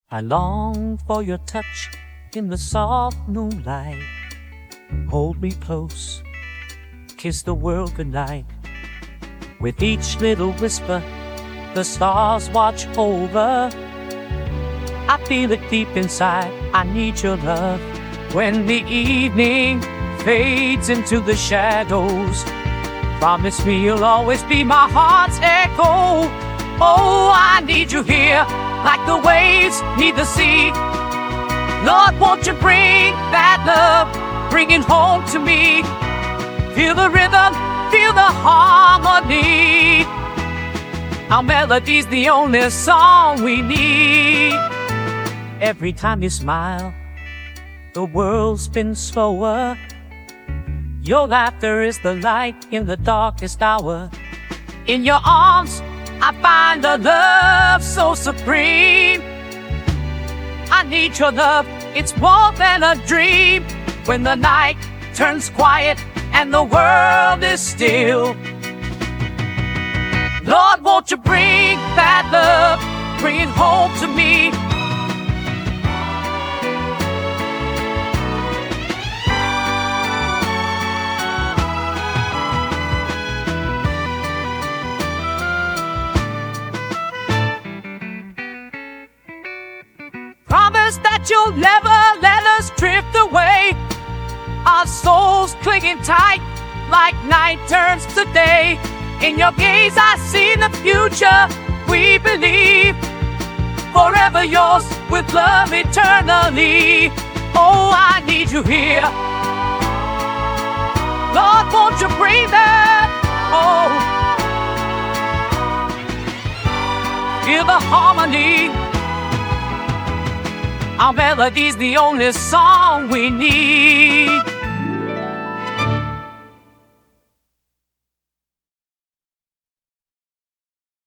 I long for your touch in the soft moonlight. Hold me close, kiss the world goodnight. With each little whisper, the stars watch over. I feel it deep inside, I need your love. When the evening fades into the shadows, promise me you'll always be my heart's echo. Oh, I need you here, like the waves need the sea. Lord, won't you bring that love, bring it home to me. Feel the rhythm, feel the harmony. Our melody's the only song we need. Every time you smile, the world spins slower. Your laughter is the light in the darkest hour. In your arms, I find a love so supreme. I need your love, it's more than a dream. When the night turns quiet and the world is still, Lord, won't you bring that love, bring it home to me. Promise that you'll never let us drift away. Our souls clinging tight like night turns to day. In your gaze I see the future, we believe. Forever yours with love eternally. Oh, I need you here. Lord, won't you bring that? Oh, feel the harmony. Our melody's the only song we need.